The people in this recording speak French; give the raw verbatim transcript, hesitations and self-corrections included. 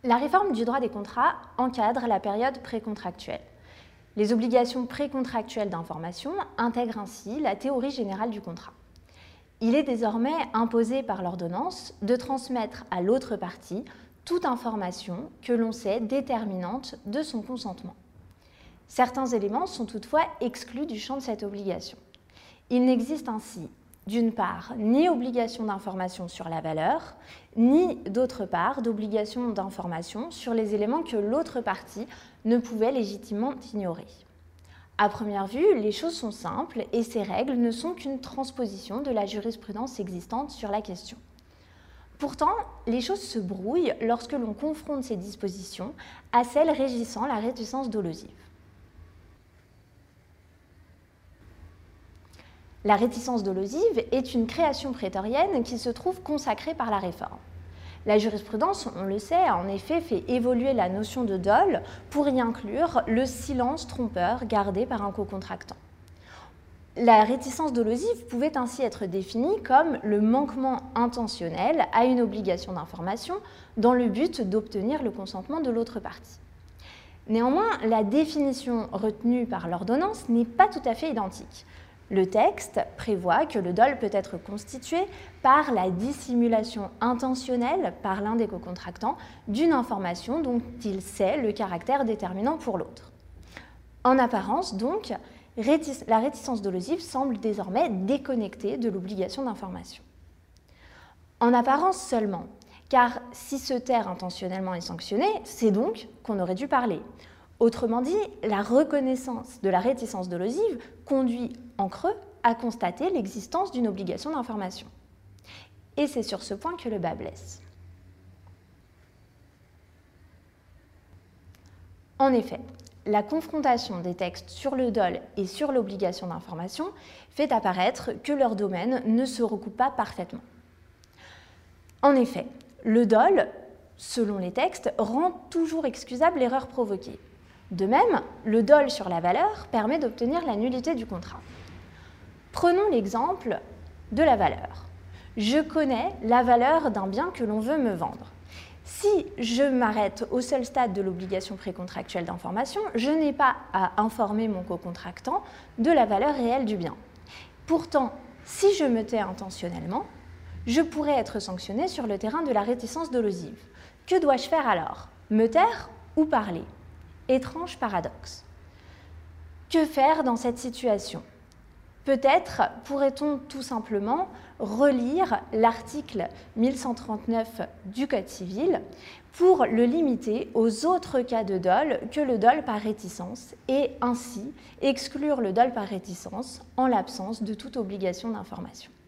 La réforme du droit des contrats encadre la période précontractuelle. Les obligations précontractuelles d'information intègrent ainsi la théorie générale du contrat. Il est désormais imposé par l'ordonnance de transmettre à l'autre partie toute information que l'on sait déterminante de son consentement. Certains éléments sont toutefois exclus du champ de cette obligation. Il n'existe ainsi, d'une part, ni obligation d'information sur la valeur, ni, d'autre part, d'obligation d'information sur les éléments que l'autre partie ne pouvait légitimement ignorer. À première vue, les choses sont simples et ces règles ne sont qu'une transposition de la jurisprudence existante sur la question. Pourtant, les choses se brouillent lorsque l'on confronte ces dispositions à celles régissant la réticence dolosive. La réticence dolosive est une création prétorienne qui se trouve consacrée par la réforme. La jurisprudence, on le sait, a en effet fait évoluer la notion de dol pour y inclure le silence trompeur gardé par un cocontractant. La réticence dolosive pouvait ainsi être définie comme le manquement intentionnel à une obligation d'information dans le but d'obtenir le consentement de l'autre partie. Néanmoins, la définition retenue par l'ordonnance n'est pas tout à fait identique. Le texte prévoit que le dol peut être constitué par la dissimulation intentionnelle par l'un des cocontractants d'une information dont il sait le caractère déterminant pour l'autre. En apparence, donc, la réticence dolosive semble désormais déconnectée de l'obligation d'information. En apparence seulement, car si se taire intentionnellement est sanctionné, c'est donc qu'on aurait dû parler. Autrement dit, la reconnaissance de la réticence dolosive conduit en creux à constater l'existence d'une obligation d'information. Et c'est sur ce point que le bât blesse. En effet, la confrontation des textes sur le dol et sur l'obligation d'information fait apparaître que leur domaine ne se recoupe pas parfaitement. En effet, le dol, selon les textes, rend toujours excusable l'erreur provoquée. De même, le dol sur la valeur permet d'obtenir la nullité du contrat. Prenons l'exemple de la valeur. Je connais la valeur d'un bien que l'on veut me vendre. Si je m'arrête au seul stade de l'obligation précontractuelle d'information, je n'ai pas à informer mon cocontractant de la valeur réelle du bien. Pourtant, si je me tais intentionnellement, je pourrais être sanctionné sur le terrain de la réticence dolosive. Que dois-je faire alors? Me taire ou parler? Étrange paradoxe. Que faire dans cette situation? Peut-être pourrait-on tout simplement relire l'article mille cent trente-neuf du Code civil pour le limiter aux autres cas de dol que le dol par réticence et ainsi exclure le dol par réticence en l'absence de toute obligation d'information.